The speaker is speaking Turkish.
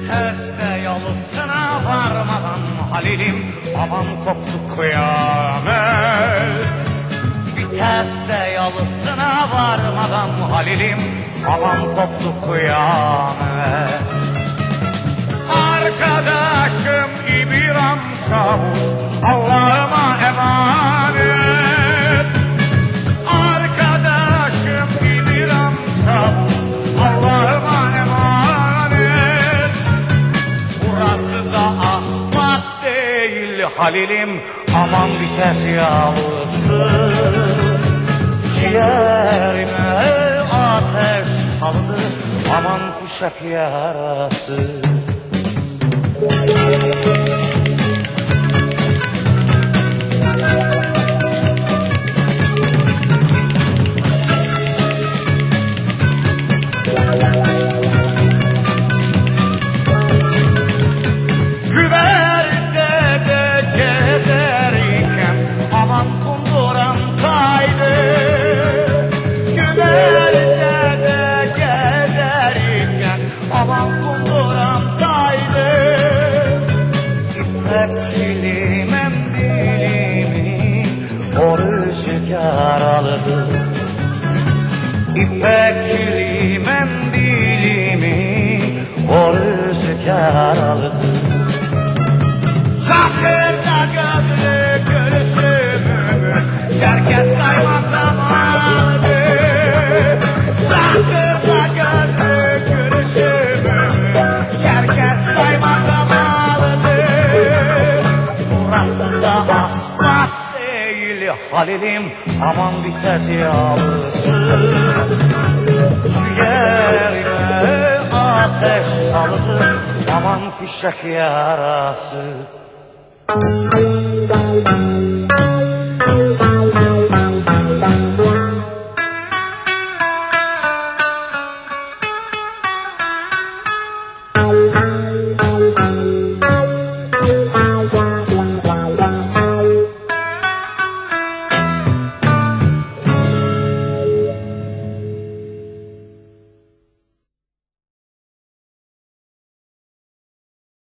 Viteste yalısına varmadan Halil'im aman koptu kıyamet. Viteste yalısına varmadan Halil'im aman koptu kıyamet. Arkadaşım İbrahim Çavuş Allah'ıma emanet. Arkadaşım İbrahim Çavuş Allah'ıma emanet. Burası da asfalt değil Halil'im aman vites yağlısı. Ciğerime ateş saldı aman fuşak yarası. Güverde gezerken aman kunduran kaydı. Güverde gezerken aman kunduran kaydı. İpekçili mendilimi o rüzgar aldı. İpekçili mendilimi o rüzgar aldı. Çakırda gözlü gülüşümü Çerkez kaymaktan aldı. Çakırda gözlü gülüşümü Çerkez kaymaktan aldı. Burası da asfalt değil Halil'im aman vites yağlısı. Ciğerime ateş saldı aman fişek yarası.